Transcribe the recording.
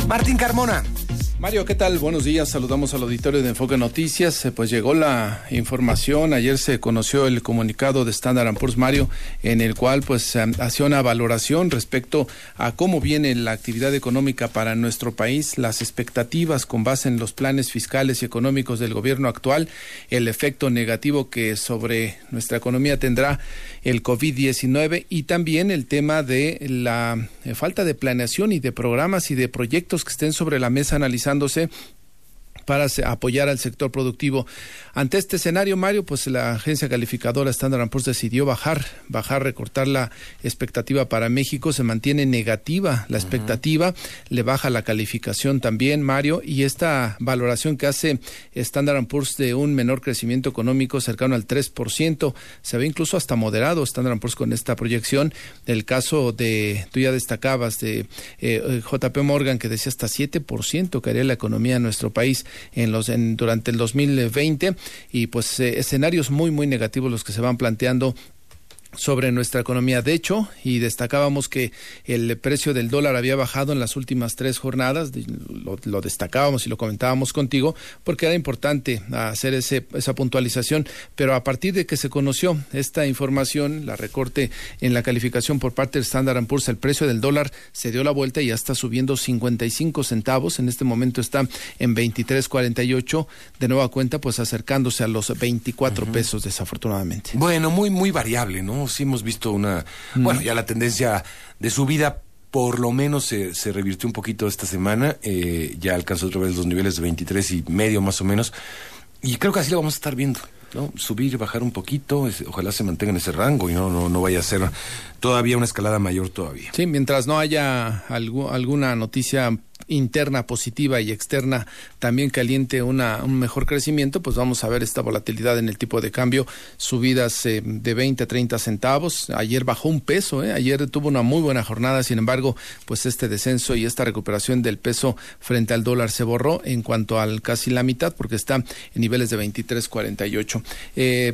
Martín Carmona. Mario, ¿qué tal? Buenos días. Saludamos al auditorio de Enfoque Noticias. Pues llegó la información. Ayer se conoció el comunicado de Standard & Poor's, Mario, en el cual pues hacía una valoración respecto a cómo viene la actividad económica para nuestro país, las expectativas con base en los planes fiscales y económicos del gobierno actual, el efecto negativo que sobre nuestra economía tendrá el COVID-19 y también el tema de la falta de planeación y de programas y de proyectos que estén sobre la mesa analizándose para apoyar al sector productivo. Ante este escenario, Mario, pues la agencia calificadora Standard & Poor's decidió recortar la expectativa para México. Se mantiene negativa la expectativa, le baja la calificación también, Mario, y esta valoración que hace Standard & Poor's de un menor crecimiento económico cercano al 3%, se ve incluso hasta moderado Standard & Poor's con esta proyección. El caso de, tú ya destacabas, de JP Morgan, que decía hasta 7% caería la economía de nuestro país durante el 2020, y pues escenarios muy muy negativos los que se van planteando sobre nuestra economía. De hecho, y destacábamos que el precio del dólar había bajado en las últimas 3 jornadas, lo destacábamos y lo comentábamos contigo, porque era importante hacer esa puntualización, pero a partir de que se conoció esta información, la recorte en la calificación por parte de Standard & Poor's, el precio del dólar se dio la vuelta y ya está subiendo 55 centavos, en este momento está en 23.48, de nueva cuenta pues acercándose a los 24 pesos desafortunadamente. Bueno, muy muy variable, ¿no? Sí hemos visto bueno, ya la tendencia de subida por lo menos se revirtió un poquito esta semana, ya alcanzó otra vez los niveles de 23.5 más o menos, y creo que así lo vamos a estar viendo, ¿no? Subir, bajar un poquito, ojalá se mantenga en ese rango y no vaya a ser todavía una escalada mayor todavía. Sí, mientras no haya alguna noticia interna positiva y externa también que aliente un mejor crecimiento, pues vamos a ver esta volatilidad en el tipo de cambio, subidas de 20 a 30 centavos. Ayer bajó un peso, ayer tuvo una muy buena jornada, sin embargo, pues este descenso y esta recuperación del peso frente al dólar se borró en cuanto al casi la mitad, porque está en niveles de 23.48.